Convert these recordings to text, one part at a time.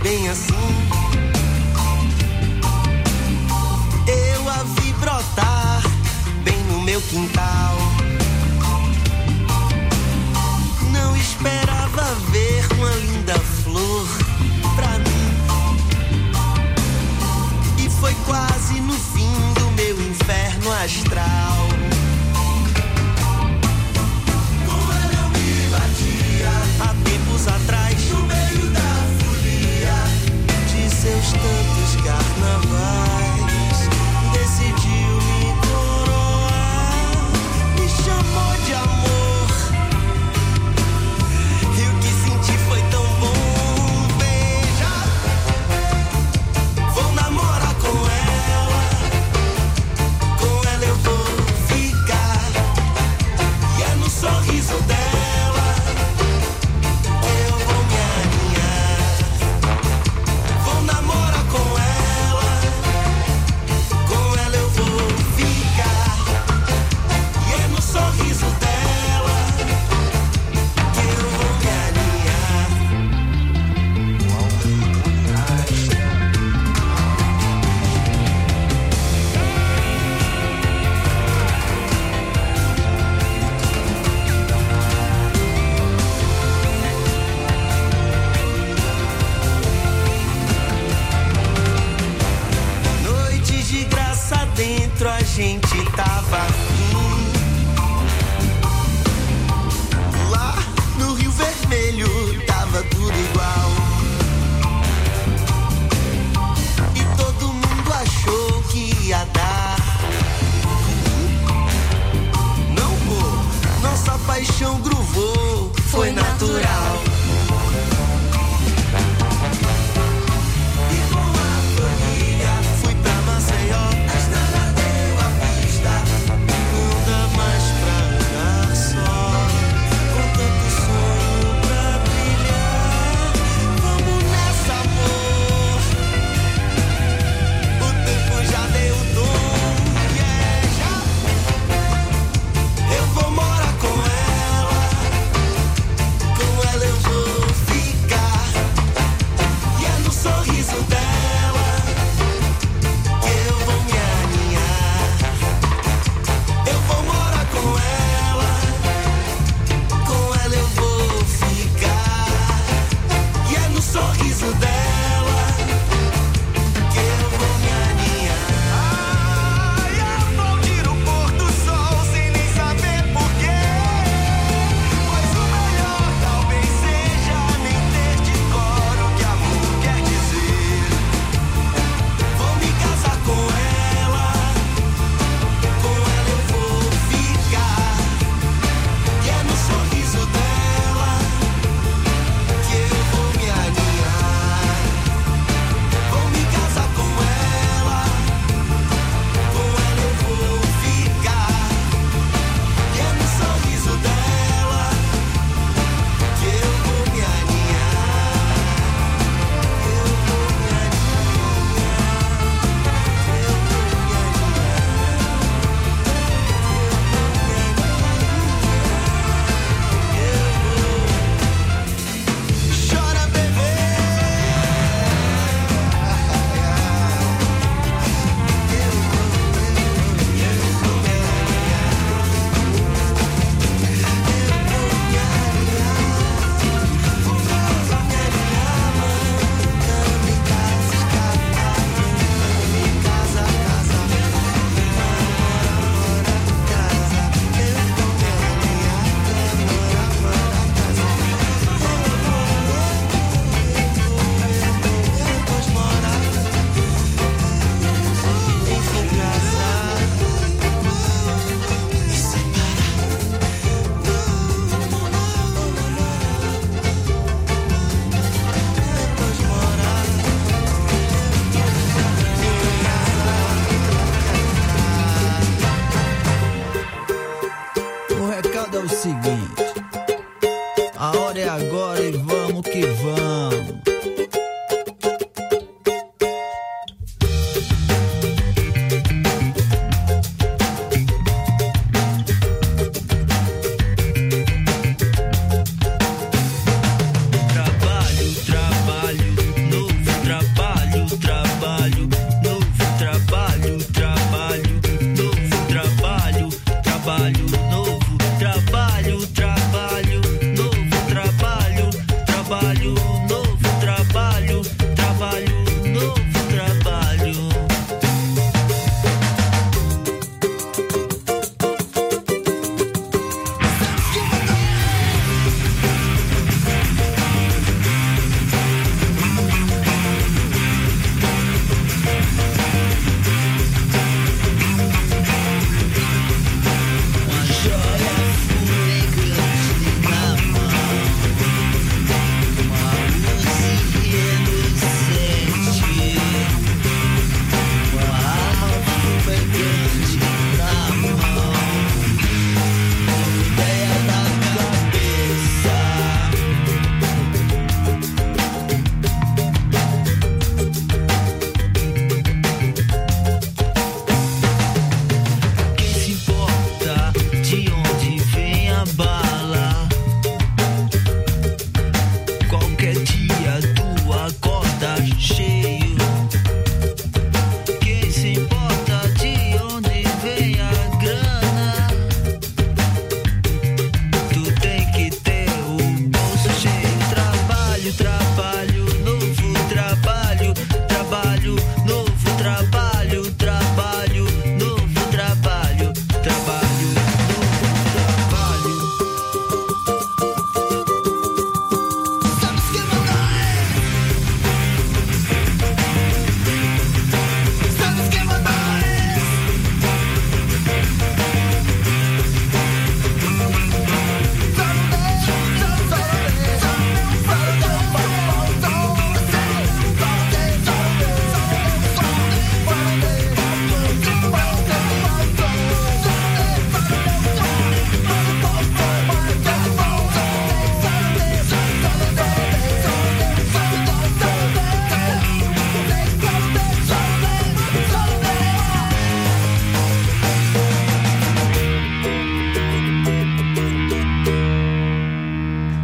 bem assim. Eu a vi brotar bem no meu quintal. Não esperava ver uma linda flor pra mim. E foi quase no fim do meu inferno astral. Com ela eu me batia há tempos atrás, no meio da folia de seus tantos carnavais. Decidiu me coroar, me chamou de amor. E o que senti foi tão bom. Veja, vou namorar com ela eu vou ficar. E é no sorriso dela que eu vou me alinhar. Vou namorar com ela eu vou ficar. E é no sorriso dela que eu vou me alinhar. Noites de graça dentro a gente tava afim. Lá no Rio Vermelho tava tudo igual. E todo mundo achou que ia dar. Não vou, nossa paixão gruvou, foi natural. E com a família fui pra Maceió. A estrada deu a pista, não dá mais pra andar só. Com tanto sonho pra brilhar, vamos nessa, amor. O tempo já deu o tom, yeah, eu vou morar com ela eu vou ficar. E é no sorriso dela que eu vou me alinhar. Eu vou morar com ela eu vou ficar. E é no sorriso dela que eu vou me alinhar. Ai, aplaudir o pôr do sol sem nem saber porquê. Pois o melhor talvez seja nem ter de cor o que amor quer dizer. Vou me casar com ela eu vou ficar. E é no sorriso dela que eu vou me alinhar. Vou me casar com ela eu vou ficar. E é no sorriso dela que eu vou me alinhar. Eu vou me Chora, bebê. O recado é o seguinte: a hora é agora e vamos que vamos. Trabalho, novo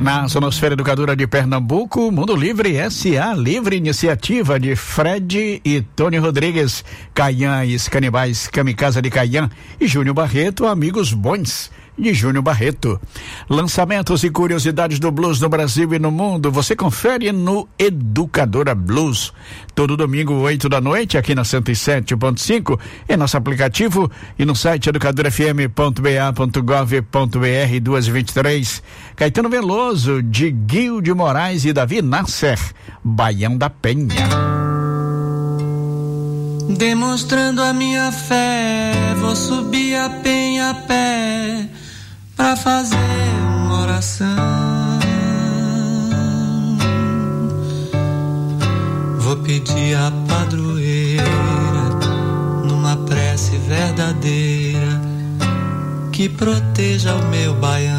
Na Sonosfera Educadora de Pernambuco, Mundo Livre S.A. Livre iniciativa de Fred e Tony Rodrigues, Caian e os Canibais Kamikaze de Caian e Júnior Barreto, Amigos Bons de Júnior Barreto. Lançamentos e curiosidades do blues no Brasil e no mundo, você confere no Educadora Blues. Todo domingo, 8h, aqui na 107.5, em nosso aplicativo e no site educadorafm.ba.gov.br, 2h23. Caetano Veloso, de Guil de Moraes e Davi Nasser, Baião da Penha. Demonstrando a minha fé, vou subir a penha a pé pra fazer uma oração. Vou pedir a padroeira numa prece verdadeira que proteja o meu Baião.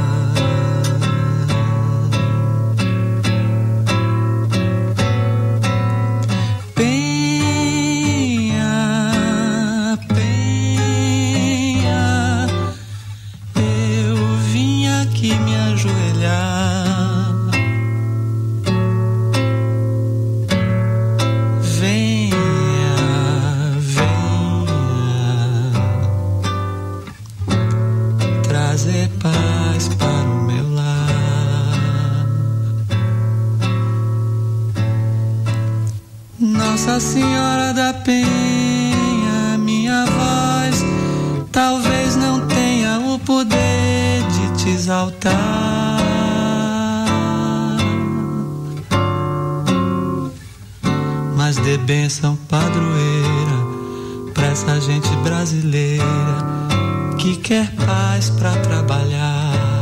Nossa Senhora da Penha, minha voz talvez não tenha o poder de te exaltar, mas dê bênção padroeira pra essa gente brasileira que quer paz pra trabalhar.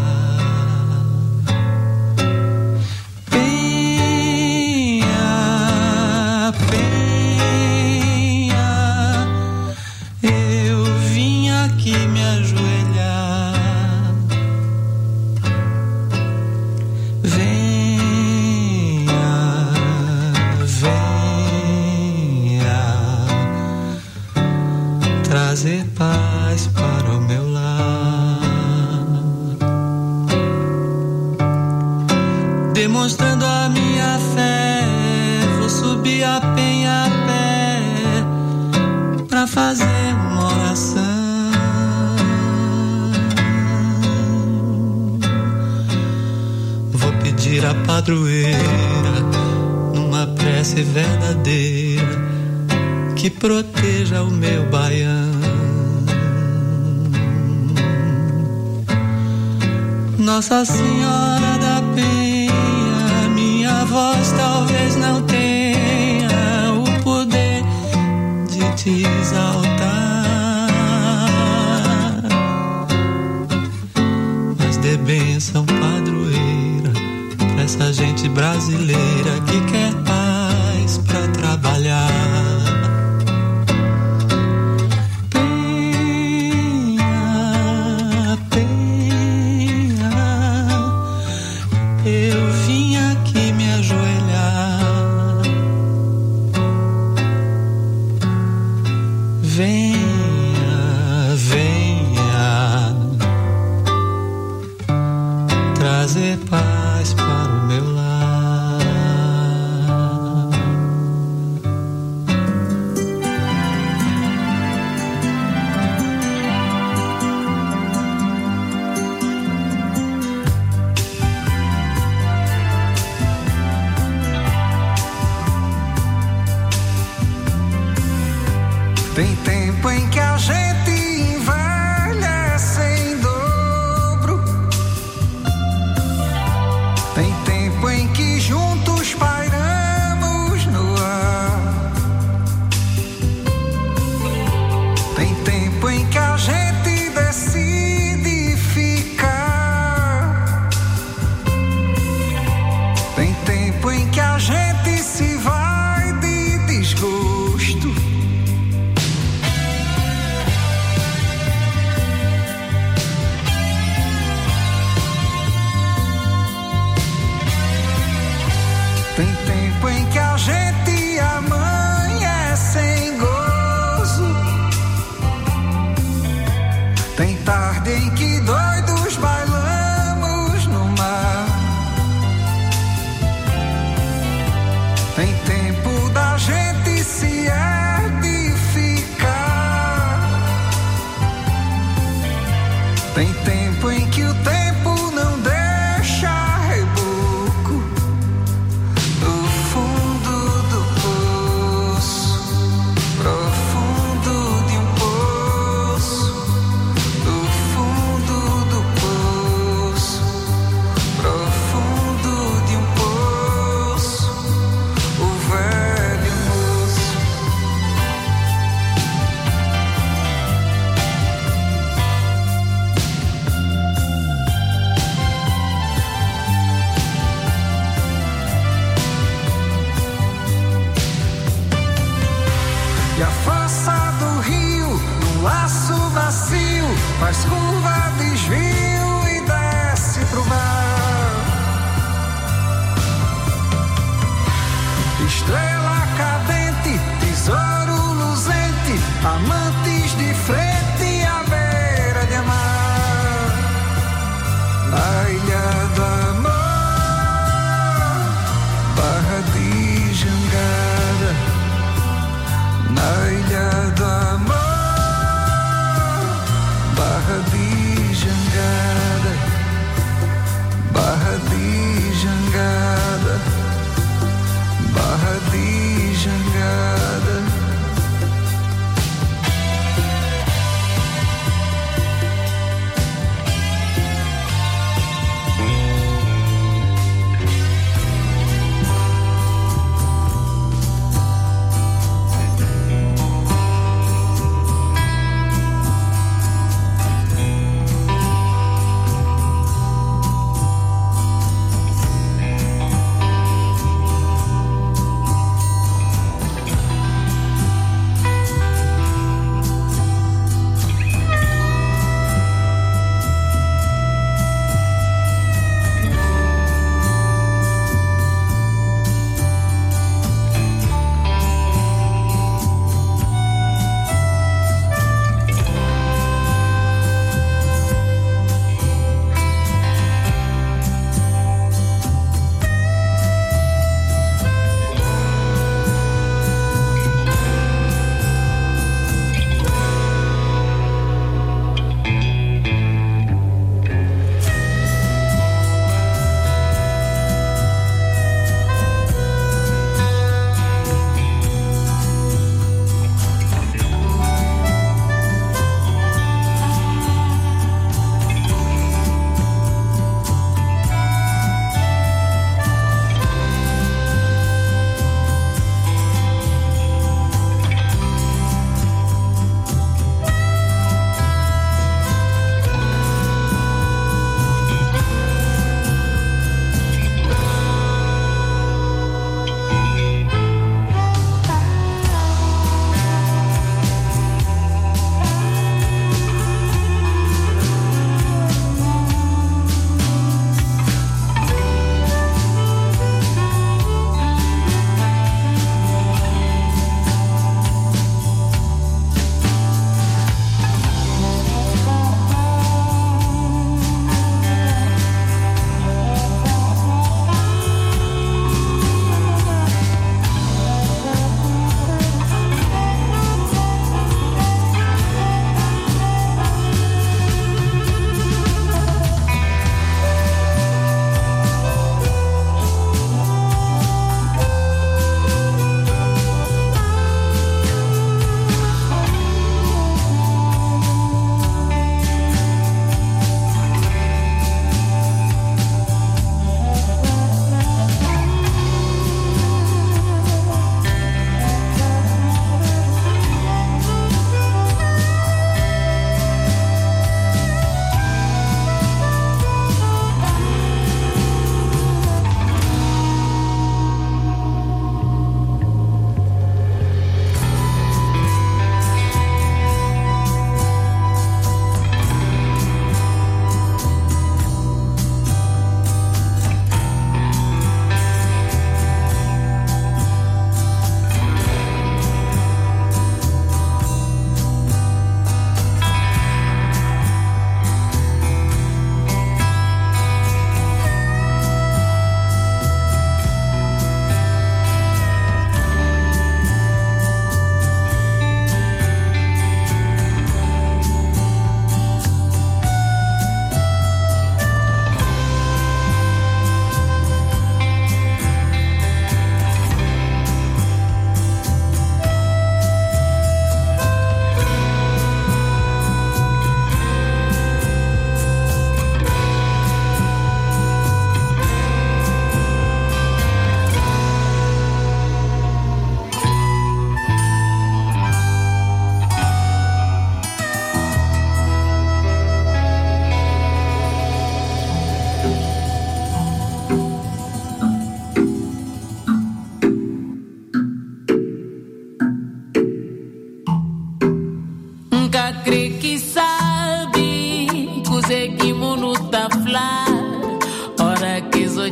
Trazer paz para o meu lar, demonstrando a minha fé, vou subir a penha a pé pra fazer uma oração. Vou pedir a padroeira numa prece verdadeira que proteja o meu Baião. Nossa Senhora da Penha, minha voz talvez não tenha o poder de te exaltar, mas dê bênção padroeira pra essa gente brasileira que quer paz pra trabalhar. Trazer paz para o meu lar. Tem tempo em que a gente envelhece em dobro. Tem tempo em que juntos pairamos no ar. Tem tempo em que a gente decide ficar. Tem tempo em que a gente se vai de desgosto. Tem tempo em que a gente amanhece em gozo. Tem tarde em que doidos bailamos no mar.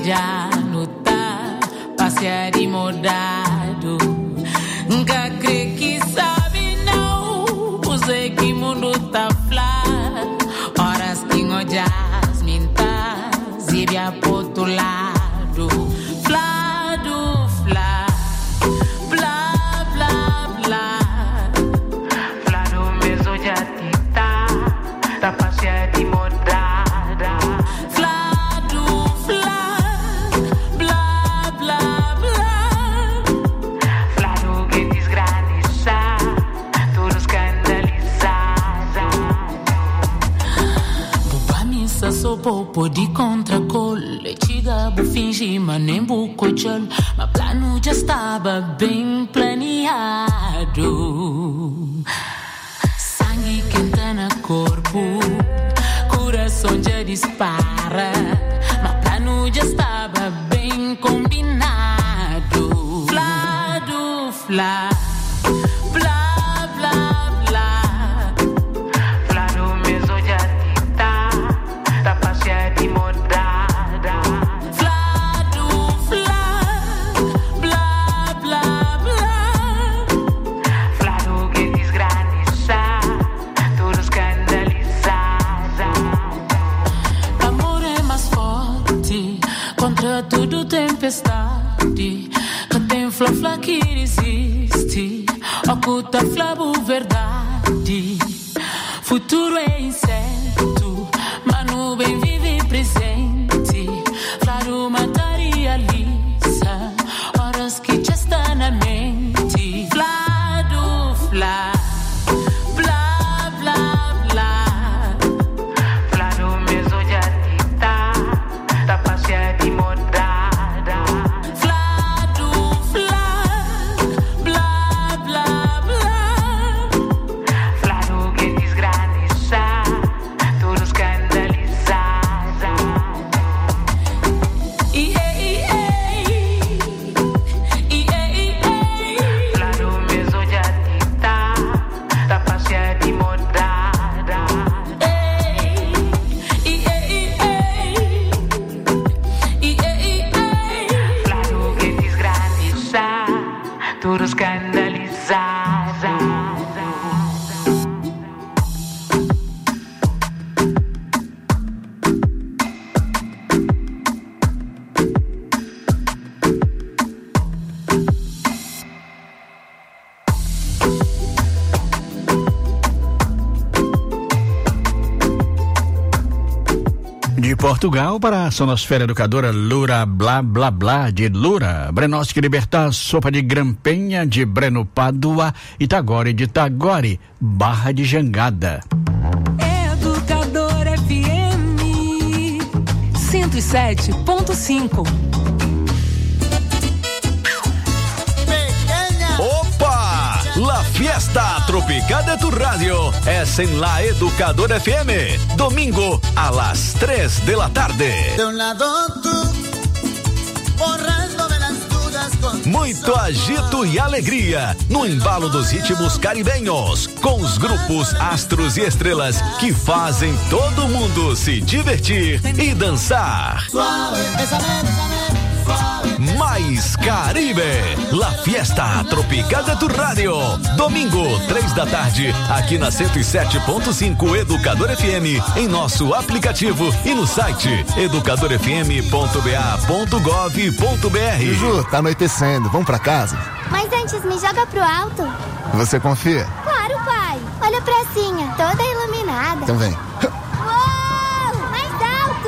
já lutar, passear e modado. Nunca crê que sabe não, usei que mundo tá flá. Horas que ngojas mintas, e via pro outro lado. Flá do flá, blá, blá, blá. Flá do meso já tita, tá passear e modada. Popo de contracole, chegava fingi, mas nem bucojol. Mas plano já estava bem planeado. Sangue quente no corpo, coração já dispara. Mas plano já estava bem combinado. Flá do flá. Tudo tempestade, que tem flá que resiste, oculta flavo verdade. Futuro é incerto, mas nuvem vive presente. Flaro materializa, horas que já está na mente. Flá do flá. Portugal para a sonosfera educadora Lura Blá Blá Blá de Lura, Brenosque Libertar, sopa de Grampenha de Breno Pádua, Itagore de Tagore, Barra de Jangada. Educador FM 107.5. La fiesta tropical de tu radio es en la Educador FM. Domingo a las 3 de la tarde. De un lado tú, borrándome las dudas con Muito agito e alegria no embalo dos ritmos caribenhos, com os grupos Astros e Estrelas que fazem todo mundo se divertir e dançar. suave, bésame, suave. Mais Caribe, la fiesta tropical de tu radio. Domingo, 3 da tarde, aqui na 107.5 Educador FM, em nosso aplicativo e no site educadorfm.ba.gov.br. Ju, tá anoitecendo, vamos pra casa? Mas antes, me joga pro alto. Você confia? Claro, pai. Olha a pracinha, toda iluminada. Então vem. Uou! Mais alto!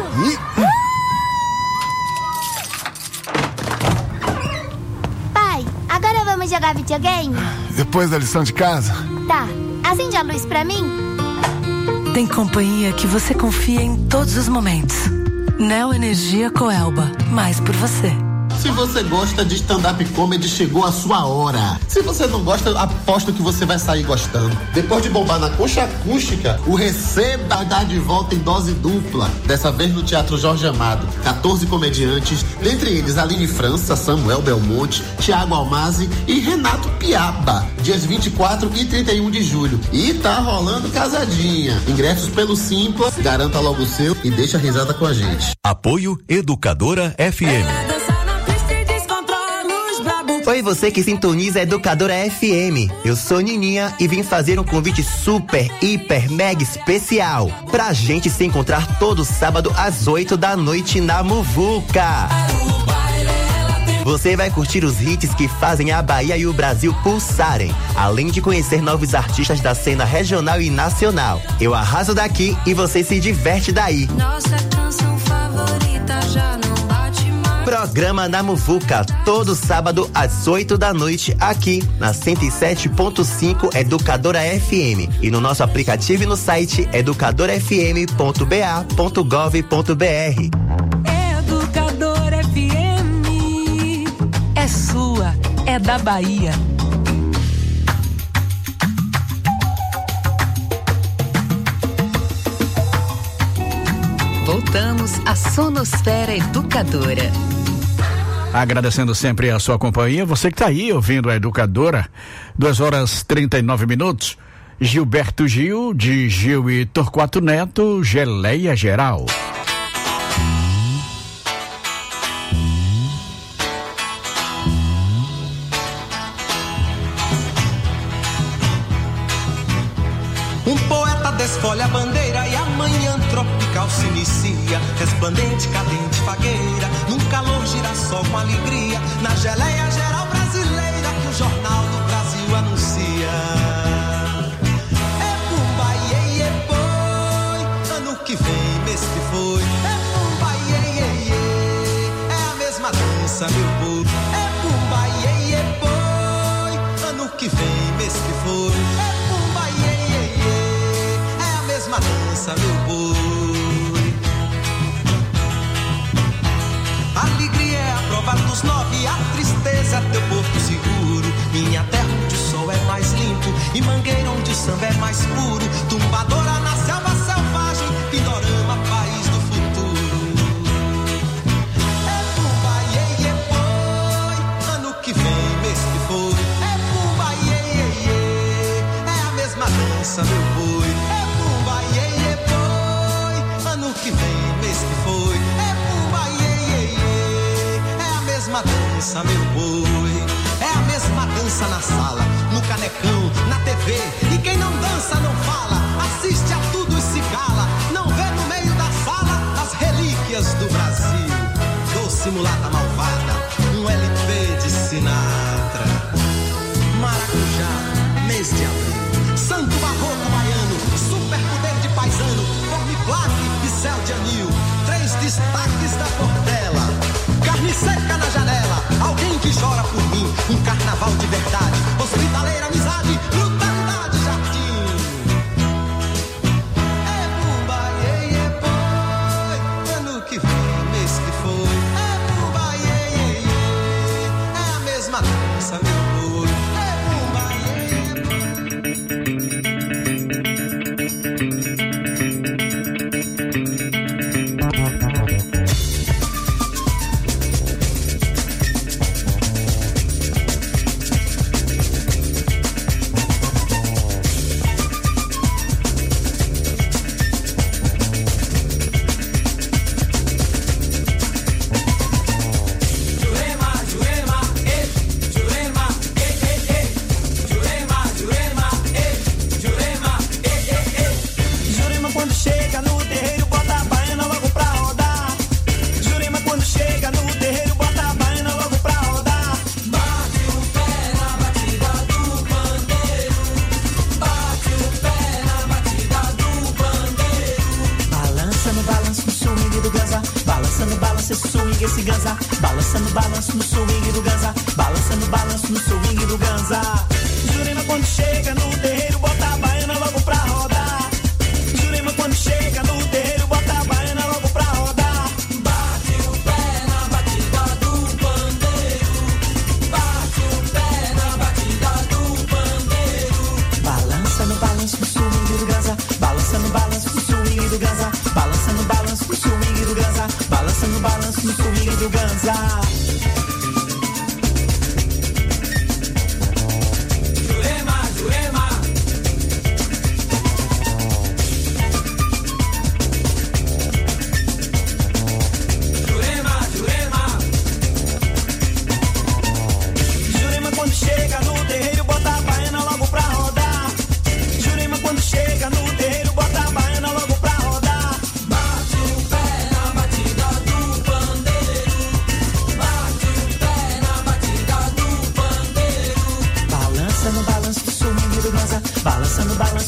Pai, agora vamos jogar videogame? Depois da lição de casa? Tá. Acende a luz pra mim? Tem companhia que você confia em todos os momentos. Neo Energia Coelba, mais por você. Se você gosta de stand-up comedy, chegou a sua hora. Se você não gosta, aposto que você vai sair gostando. Depois de bombar na Concha Acústica, o Receba dá de volta em dose dupla. Dessa vez no Teatro Jorge Amado. 14 comediantes, dentre eles Aline França, Samuel Belmonte, Thiago Almazi e Renato Piaba. Dias 24 e 31 de julho. E tá rolando casadinha. Ingressos pelo Simpla, garanta logo o seu e deixa a risada com a gente. Apoio Educadora FM. Oi, você que sintoniza a Educadora FM. Eu sou Nininha e vim fazer um convite super, hiper, mega especial pra gente se encontrar todo sábado às 8 da noite na Muvuca. Você vai curtir os hits que fazem a Bahia e o Brasil pulsarem, além de conhecer novos artistas da cena regional e nacional. Eu arraso daqui e você se diverte daí. Nossa canção favorita já não bate mais. Programa na Muvuca, todo sábado às 8 da noite, aqui na 107.5 Educadora FM e no nosso aplicativo e no site educadorafm.ba.gov.br. Educadora FM é sua, é da Bahia. Voltamos à Sonosfera Educadora. Agradecendo sempre a sua companhia, você que está aí ouvindo a Educadora, 2h39. Gilberto Gil, de Gil e Torquato Neto, Geleia Geral. Um poeta desfolha a bandeira e a manhã tropical se inicia. Resplandente, cadente, fagueira, num calor girassol com alegria. Na geleia geral brasileira que o Jornal do Brasil anuncia. É pumba, iê, iê, boi, ano que vem, mês que foi. É pumba, iê, iê, iê, é a mesma dança, meu povo. É pumba, iê, iê, boi, ano que vem, mês que foi. É pumba, iê, iê, iê, é a mesma dança, meu boi. Alegria é a prova dos 9, a tristeza é teu porto seguro. Minha terra onde o sol é mais limpo e Mangueira onde o samba é mais puro. Tumbadora na selva selvagem, Pindorama, país do futuro. É pumba, iê, iê, boi, ano que vem, mês que foi. É pumba, iê, iê, iê, é a mesma dança, meu boi. É pumba, iê, iê, boi, ano que vem, mês que foi. É pumba, iê, iê, iê, é a mesma dança, meu boi. É a mesma dança na sala, no canecão, na TV. E quem não dança não fala, assiste a tudo e se cala. Não vê no meio da sala as relíquias do Brasil. Doce mulata malvada, um LP de Sinatra. Maracujá, mês de abril. Santo barroco baiano, super poder de paisano. Formiplaque e céu de anil. 3 destaques da Portela. Carne seca na janela, alguém que chora por mim. Um carnaval de verdade, hospitaleira, amizade, brutalidade, jardim. É pumba, iê, iê, boi, ano que vem, mês que foi. É pumba, iê, iê, iê, é a mesma dança, meu boi. É pumba, iê, iê, boi.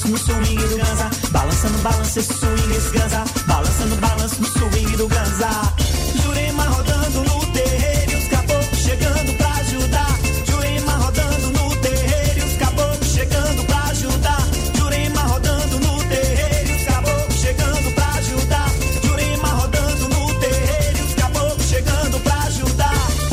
balanço no swing do Ganza. Balança no balanço, esse swing, esse Ganza. Balança no balanço no swing do Ganza. Jurema rodando no terreiro e os caboclos chegando pra ajudar. Jurema rodando no terreiro e os caboclos chegando pra ajudar. Jurema rodando no terreiro e os caboclos chegando pra ajudar. Jurema rodando no terreiro e os caboclos chegando pra ajudar.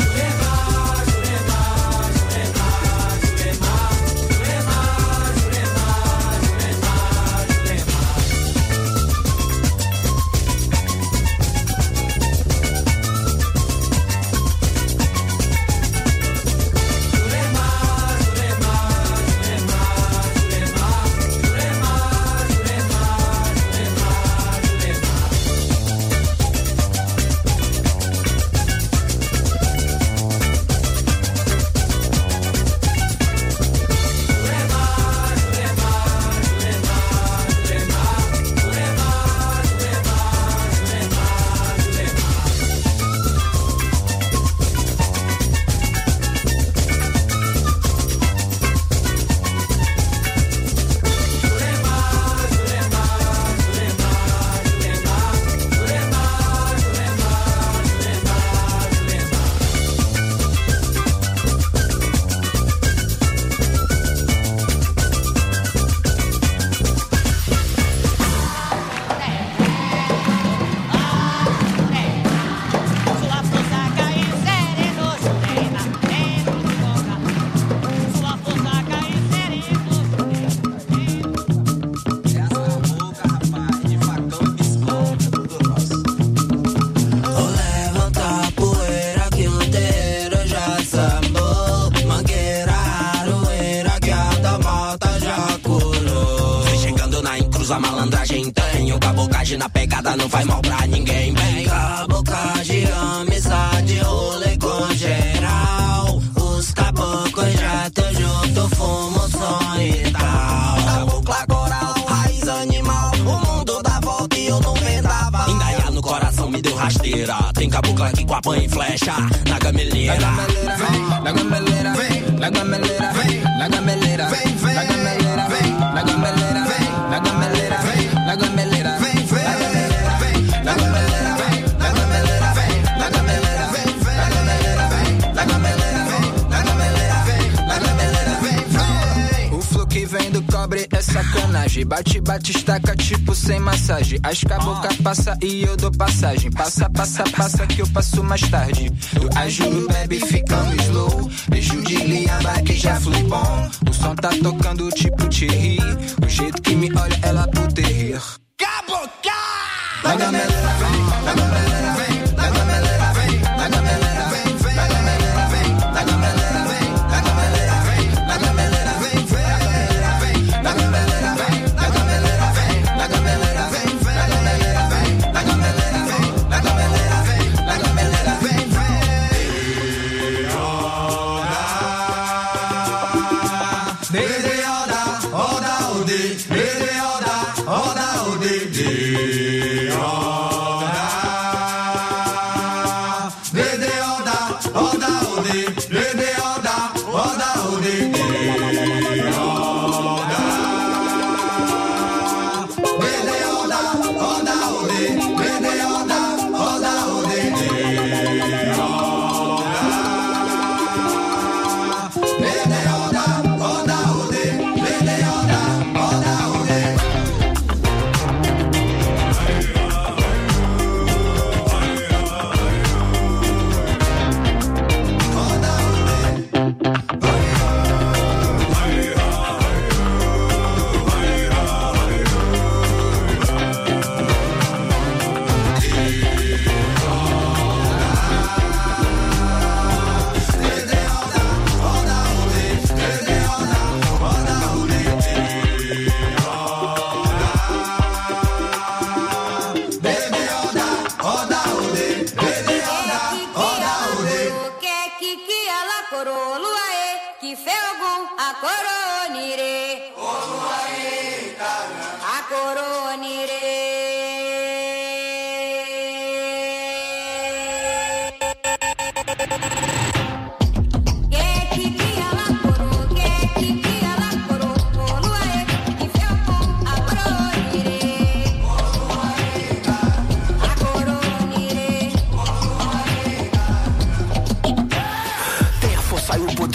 A malandragem tem, o cabocagem na pegada não faz mal pra ninguém. Bem, cabocagem, amizade, rolê com geral. Os caboclos já tão junto, fumo, som e tal. Cabocla coral, raiz animal, o mundo dá volta e eu não vendava. Indaiá no coração me deu rasteira, tem cabocla aqui com a pan e flecha na gameleira. Na gameleira, vem, na gameleira, vem, na gameleira, vem, na gameleira, vem, vem, na gameleira, vem, na gameleira, vem, na gameleira, vem, na gameleira, vem, vem, na gameleira, vem, na gameleira, vem, na gameleira, vem, na gameleira, vem, na gameleira, vem, na gameleira, vem, na gameleira, vem, vem. O flow que vem do cobre é sacanagem. Bate, bate, estaca, tipo sem massagem. As cabocla passa e eu dou passagem. Passa, passa, passa que eu passo mais tarde. Do Ajuru bebe ficando slow. Beijo de liamba que já flui bom. O som tá tocando tipo Thierry. O jeito que me olha ela poder rir. Cabocla! Na gameleira vem, na gameleira vem, na gameleira vem, na gameleira vem, vem, na gameleira vem, na gameleira vem, na gameleira vem, na gameleira vem, vem, na gameleira vem, na gameleira vem, na gameleira vem, na gameleira vem, na gameleira vem, na gameleira vem, na gameleira vem, vem.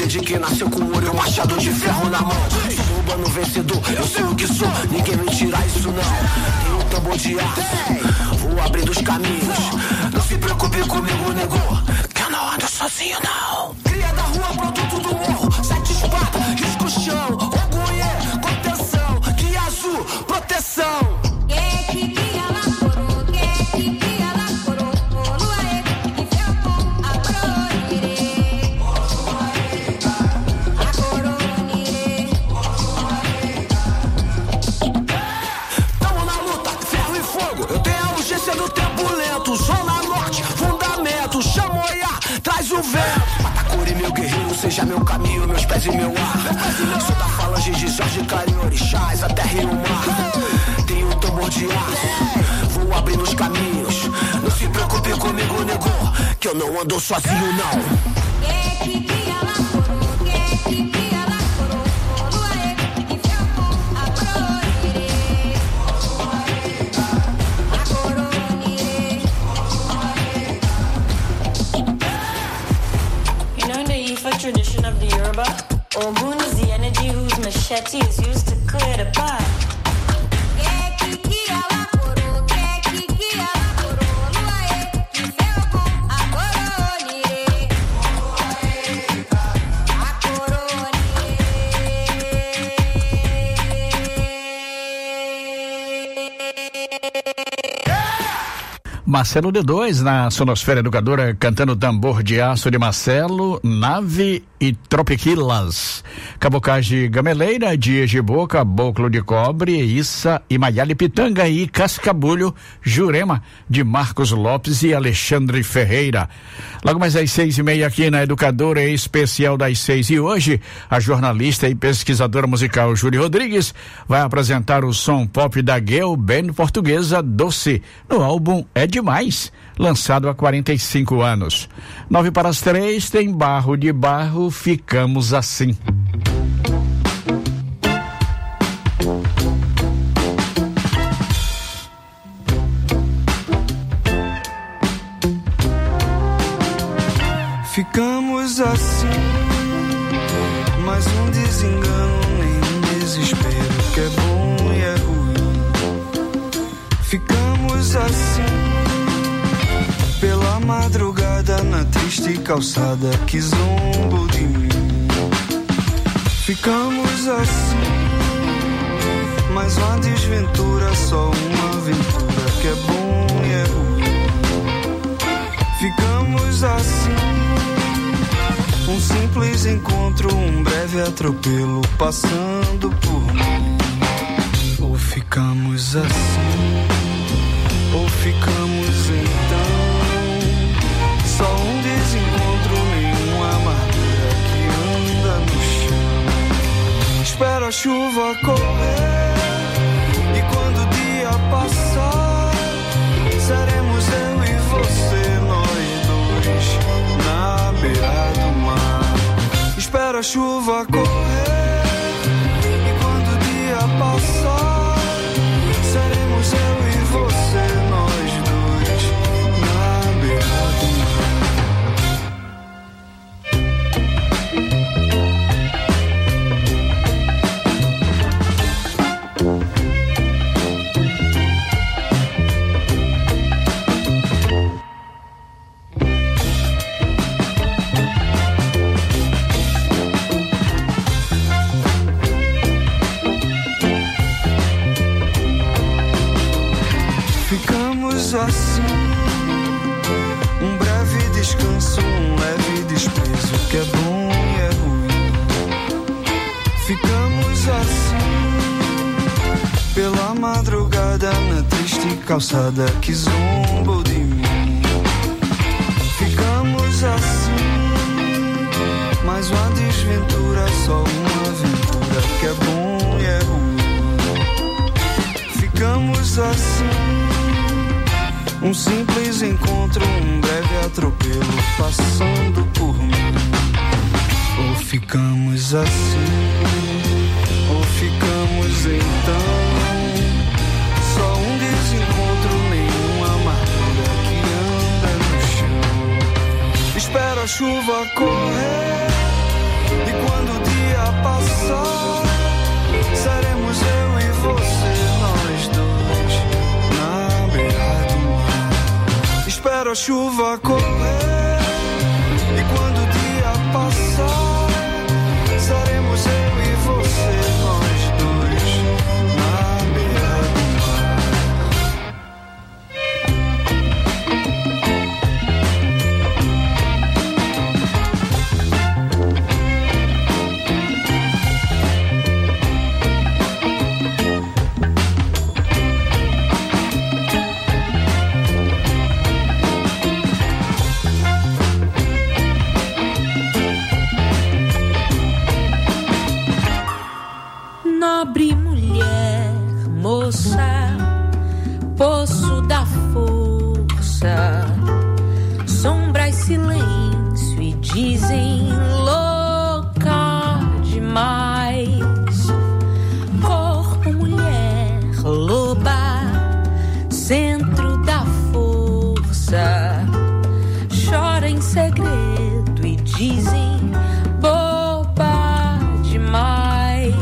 de quem nasceu com ouro e um machado de ferro na mão. Sou urbano vencedor, eu sei o que sou, ninguém me tira isso não. Tenho um tambor de aço, vou abrindo os caminhos. Não se preocupe comigo, nego, que eu não ando sozinho não. Cria da rua, produto do morro, 7 espadas, risco o chão. Orgulho, contenção, de azul, proteção. Traz o vento, Matacuri, meu guerreiro, seja meu caminho, meus pés e meu ar. Sou da falange de Jorge, Carinho, Orixás, a terra e o mar. Tenho um tambor de aço, vou abrindo os caminhos. Não se preocupe comigo, nego, que eu não ando sozinho não. Tradition of the Yoruba, Ogun is the energy whose machete is used to clear the path. Marcelo D2 na Sonosfera Educadora, cantando Tambor de Aço de Marcelo, Nave e Tropiquilas. Cabocagem Gameleira, Dias de Boca, Caboclo de Cobre, Issa e Maiale Pitanga e Cascabulho, Jurema, de Marcos Lopes e Alexandre Ferreira. Logo mais às 6:30 aqui na Educadora Especial das 6. E hoje, a jornalista e pesquisadora musical Júlia Rodrigues vai apresentar o som pop da Girl Band portuguesa Doce, no álbum É Demais, lançado há 45 anos. 2:45, tem Barro de Barro, Ficamos Assim. Ficamos assim, mais um desengano, nem desespero, que é bom e é ruim. Ficamos assim, pela madrugada na triste calçada que zombou de mim. Ficamos assim, mais uma desventura, só uma aventura, que é bom e é ruim. Ficamos assim, um simples encontro, um breve atropelo, passando por mim. Ou ficamos assim, ou ficamos então, só um desencontro, nenhuma amargura que anda no chão. Espero a chuva correr, e quando o dia passar, seremos eu e você, nós dois, na beira do mar. Espero a chuva correr, e quando o dia passar, seremos eu e você, nós dois, na beira do mar. Assim, um breve descanso, um leve desprezo, que é bom e é ruim. Ficamos assim, pela madrugada na triste calçada que zombou de mim. Ficamos assim, mais uma desventura, só uma aventura, que é bom e é ruim. Ficamos assim, um simples encontro, um breve atropelo, passando por mim. Ou ficamos assim, ou ficamos então, só um desencontro, nenhuma amargura que anda no chão. Espero a chuva correr, passar, seremos eu e você, nós dois, na beira do mar. Espero a chuva correr, e quando o dia passar, seremos eu e você, nós dois, na beira do mar. Nobre mulher, moça, poço da força, sombra e silêncio e dizem louca demais. Corpo, mulher, loba, centro da força, chora em segredo e dizem boba demais.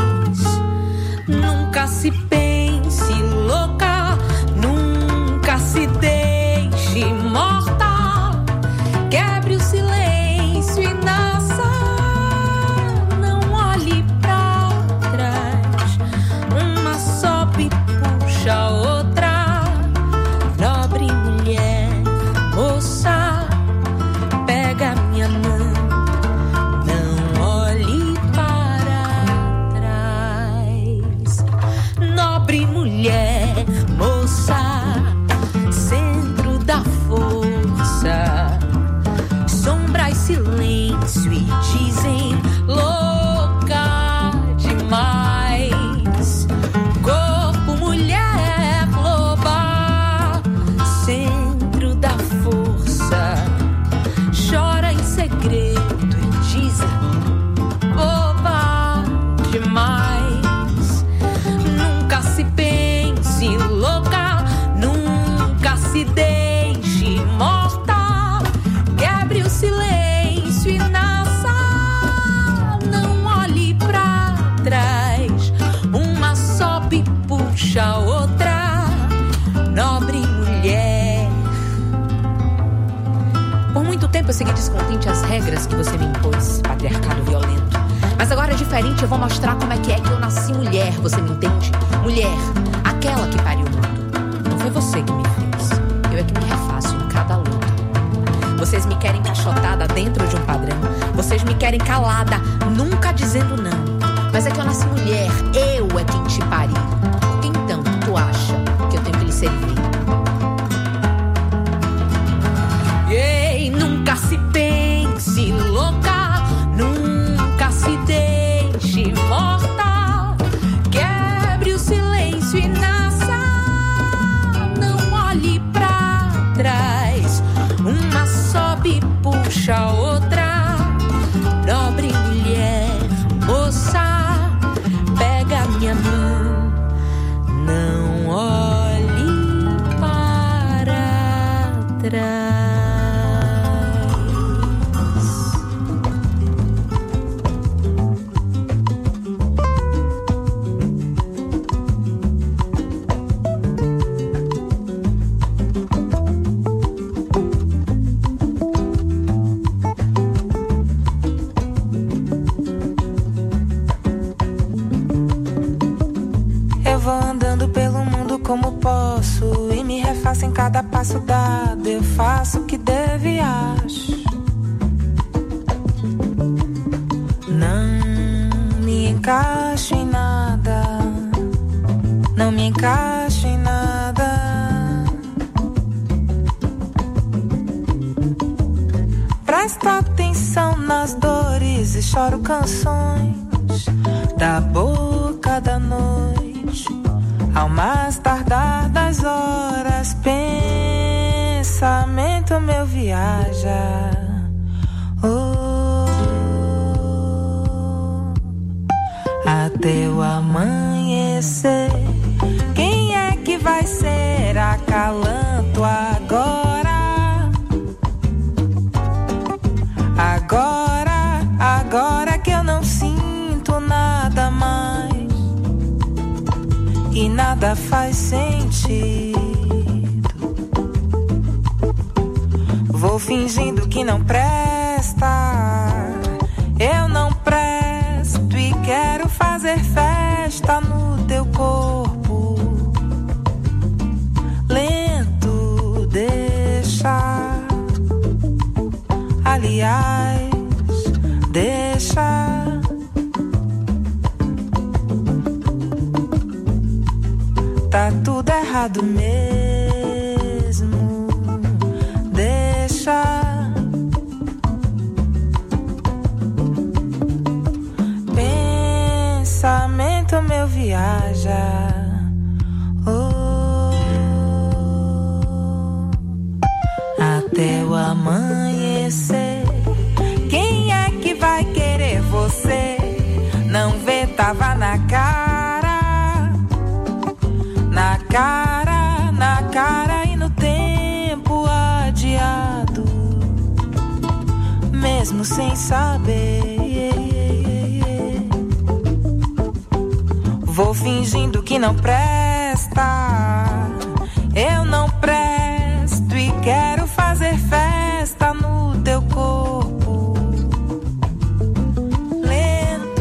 Nunca se pense louca, nunca se deixe morta. Quebre o silêncio e nasça, não olhe pra trás. Uma sobe e puxa a outra. Nobre mulher, moça, pega minha mão, não olhe para trás. Nobre mulher, moça, centro da força, sombra e silêncio e dizem louca demais. Corpo, mulher, loba, centro da força, chora em segredo e dizem boba demais. Nunca se pense louca, nunca se deixe morta. Quebre o silêncio e nasça, não olhe pra trás. Uma sobe e puxa a outra. Nobre mulher. Por muito tempo eu segui descontente as regras que você me impôs, patriarcado violento. Mas agora é diferente, eu vou mostrar como é que eu nasci mulher, você me entende? Mulher, aquela que pariu o mundo. Não foi você que me fez, eu é que me refaço em cada luta. Vocês me querem encaixotada dentro de um padrão, vocês me querem calada, nunca dizendo não. Mas é que eu nasci mulher, eu é quem te pari. Por que então tu acha que eu tenho que lhe servir? Ei, nunca se pense louca, nunca se deixe morta. Quebre o silêncio e nasça, não olhe pra trás. Uma sobe e puxa a outra. Nobre mulher, moça, pega minha mão, não olhe para trás. Como posso e me refaço em cada passo dado. Eu faço o que devo e acho. Não me encaixo em nada, não me encaixo em nada. Presto atenção nas dores e choro canções da boca da noite. Ao mais tardar das horas, pensamento meu viaja. Até o amanhecer. Quem é que vai ser acalanto agora? Agora que eu não sinto nada nada faz sentido. Vou fingindo que não presta. Eu não presto e quero fazer festa no teu corpo. Lento, deixa. Aliás, deixa. Tá tudo errado mesmo. Deixa. Pensamento meu viaja. Até o amanhecer. Quem é que vai querer você? Não vê, tava na cara. Na cara e no tempo adiado. Mesmo sem saber. Vou fingindo que não presta. Eu não presto e quero fazer festa no teu corpo. Lento.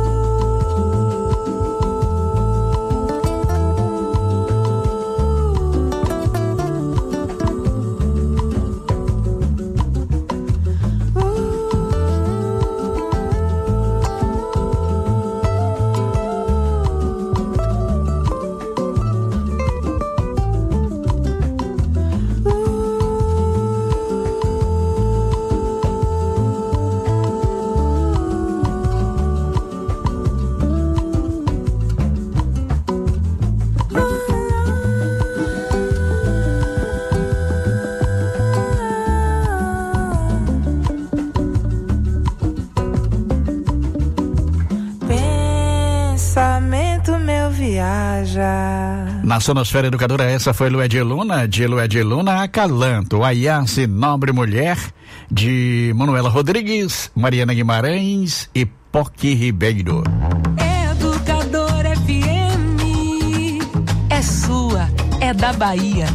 Pensamento meu viaja. Na Sonosfera Educadora, essa foi Lué de Luna, Acalanto, Ayase Nobre Mulher, de Manuela Rodrigues, Mariana Guimarães e Poque Ribeiro. Educadora FM é sua, é da Bahia.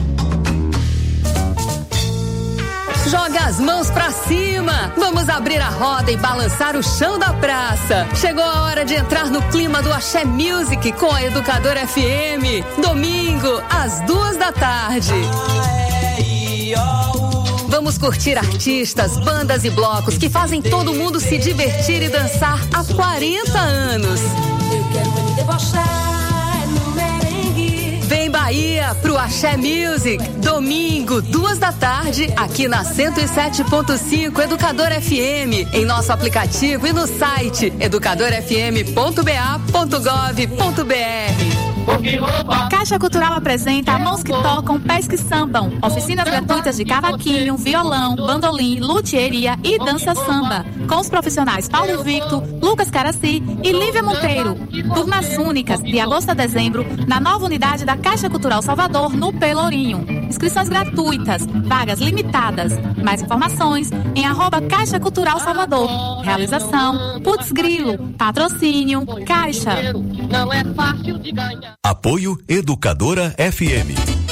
Joga as mãos pra cima, vamos abrir a roda e balançar o chão da praça. Chegou a hora de entrar no clima do Axé Music com a Educadora FM. Domingo, às 2h. Vamos curtir artistas, bandas e blocos que fazem todo mundo se divertir e dançar há 40 anos. Eu quero me debochar no merengue. Vem Bahia pro Axé Music, domingo, 2h, aqui na 107.5 Educadora FM, em nosso aplicativo e no site educadorafm.ba.gov.br. Caixa Cultural apresenta Mãos que Tocam, Pés que Sambam. Oficinas gratuitas de cavaquinho, violão, bandolim, luthieria e dança samba. Com os profissionais Paulo Victor, Lucas Caraci e Lívia Monteiro. Turmas únicas, de agosto a dezembro, na nova unidade da Caixa Cultural Salvador, no Pelourinho. Inscrições gratuitas, vagas limitadas. Mais informações em @Caixa Cultural Salvador. Realização, Putz Grilo. Patrocínio, Caixa. Não é fácil de ganhar. Apoio Educadora FM.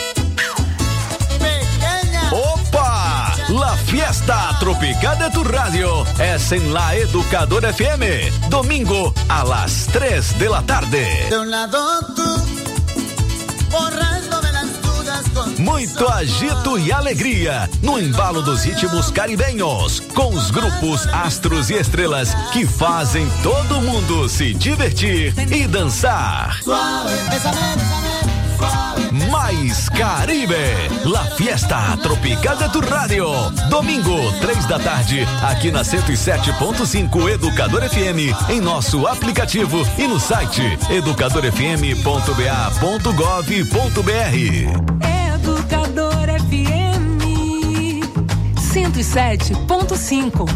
Opa! La Fiesta Tropical de tu Radio es en la Educadora FM. Domingo a las 3:00 p.m. De un lado tú, borrándome las dudas con Muito agito e alegria no embalo dos ritmos caribenhos, com os grupos Astros e Estrelas que fazem todo mundo se divertir e dançar. suave, bésame, suave. Mais Caribe, La Fiesta Tropical de tu Radio. Domingo, 3:00, aqui na 107.5 Educador FM, em nosso aplicativo e no site educadorfm.ba.gov.br. Educadora FM 107.5.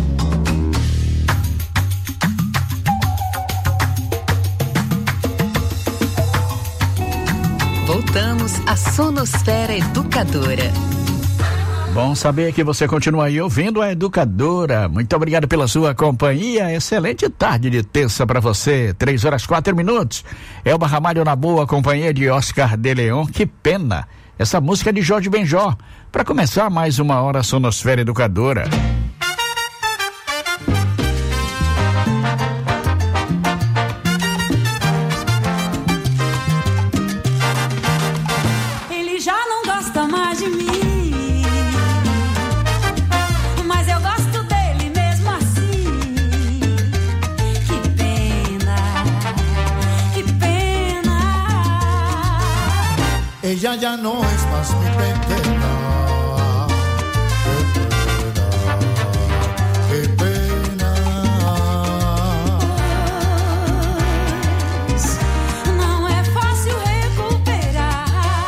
Voltamos à Sonosfera Educadora. Bom saber que você continua aí ouvindo a Educadora. Muito obrigado pela sua companhia. Excelente tarde de terça para você. 3h04. Elba Ramalho na boa companhia de Oscar de Leon. Que pena. Essa música é de Jorge Benjó. Para começar mais uma hora Sonosfera Educadora. Ella ya no es más mi pequeña. Qué pena. Não é fácil recuperar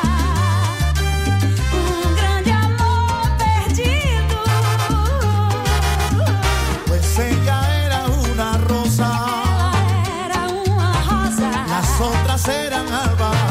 grande amor perdido. Pues ella era una rosa. Ela era uma rosa. Las otras eran albahacas.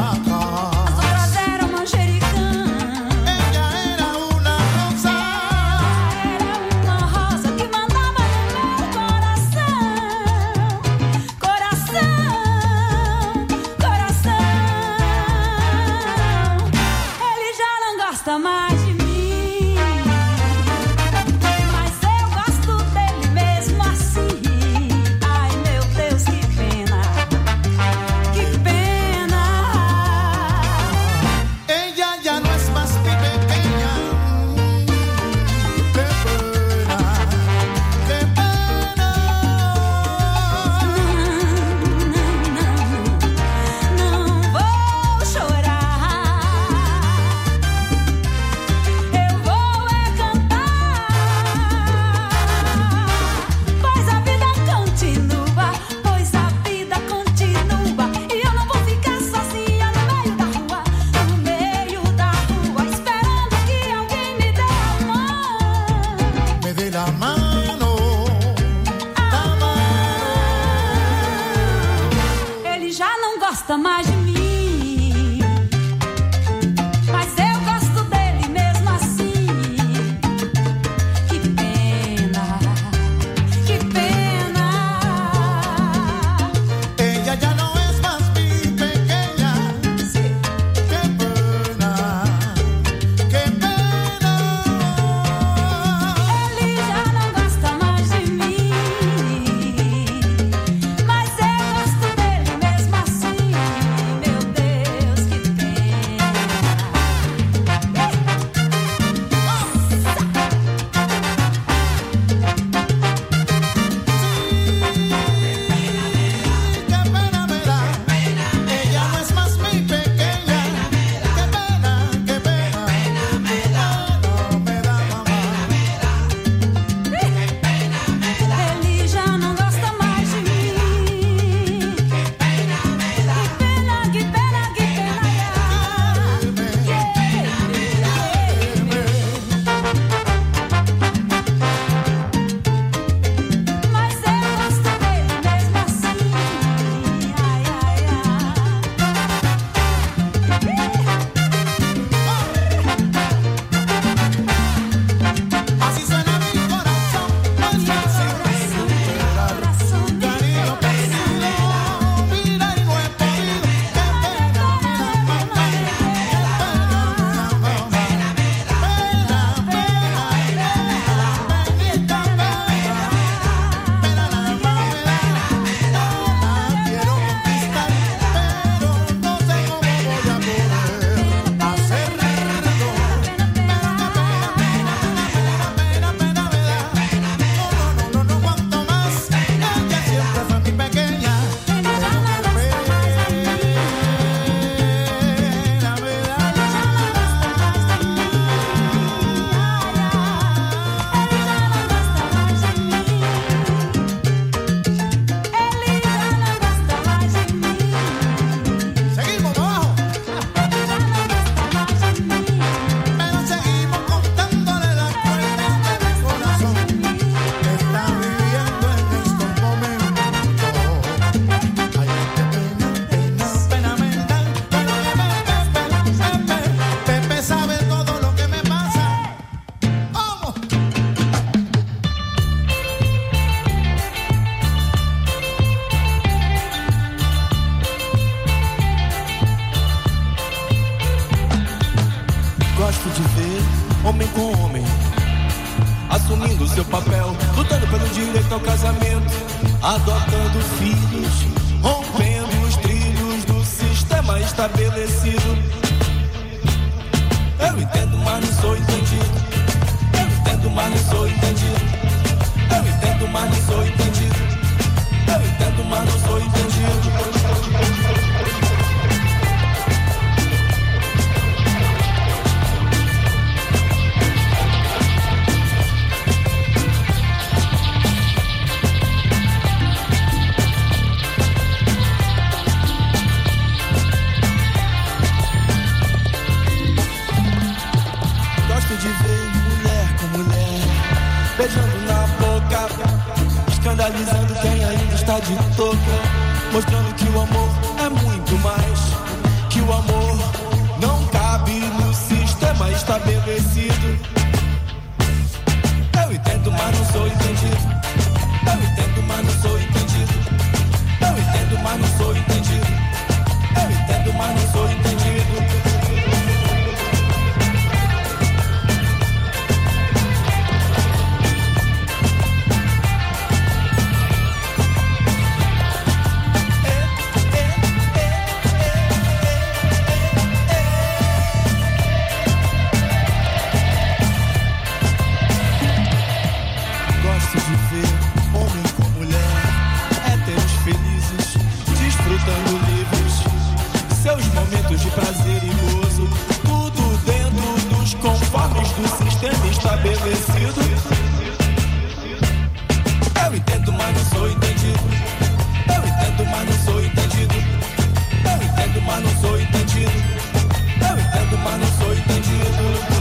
adotando filhos, rompendo os trilhos do sistema estabelecido. Eu entendo, mas não sou entendido. Eu entendo, mas não sou entendido. Eu entendo, mas não sou entendido. Eu entendo, mas não sou entendido. De ver mulher com mulher beijando na boca, escandalizando quem ainda está de touca, mostrando que o amor é muito mais, que o amor não cabe no sistema estabelecido. Eu entendo, mas não sou entendido. Eu entendo, mas não sou entendido. Eu entendo, mas não sou entendido. Eu entendo, mas não sou entendido. De prazer e gozo, tudo dentro dos conformes do sistema estabelecido. Eu entendo, mas não sou entendido. Eu entendo, mas não sou entendido. Eu entendo, mas não sou entendido. Eu entendo, mas não sou entendido.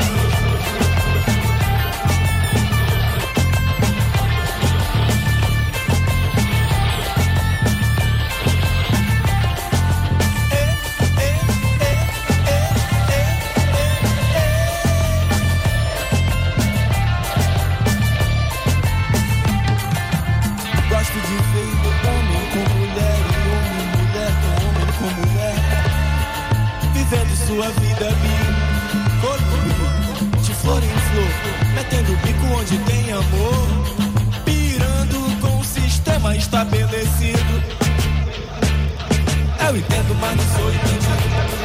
Sua vida mil, corpo de flor em flor, metendo o bico onde tem amor, pirando com o sistema estabelecido. Eu entendo, mas não sou entendido.